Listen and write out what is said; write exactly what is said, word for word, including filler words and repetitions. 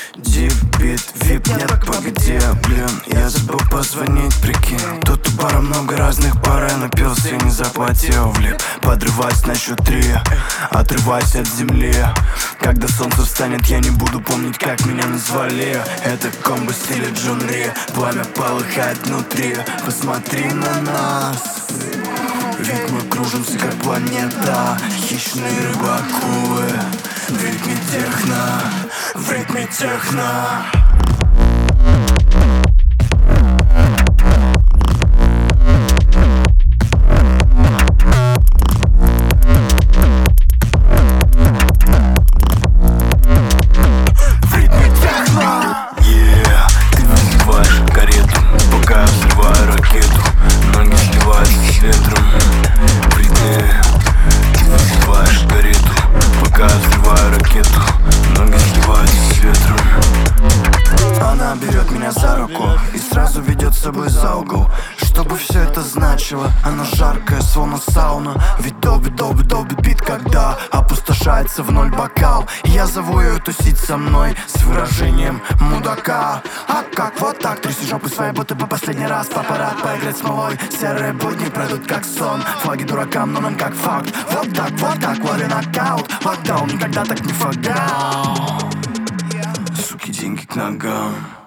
Дипбит, вип, нет, погоди, блин, я забыл позвонить, прикинь. Тут у бара много разных пар, я напился и не заплатил в лип. Подрывайся на счет три, отрывайся от земли. Когда солнце встанет, я не буду помнить, как меня назвали. Это комбо в стиле Джон Ри, пламя полыхает внутри. Посмотри на нас, ведь мы кружимся как планета. Хищные рыбакулы в ритме техно, в ритме техно. Она берет меня за руку и сразу ведет с собой за угол. Что бы все это значило? Она жаркая, словно сауна. Ведь доби, доби, доби бит, когда опустошается в ноль бокал. Я зову ее тусить со мной с выражением мудака. А как вот так? Тряси жопы своей, будто бы последний раз. Папарат поиграть смолой. Серые будни пройдут как сон. Флаги дуракам, но нам как факт. Вот так, вот так, лови нокаут. Локдаун никогда так не фагал. Суки, деньги к ногам.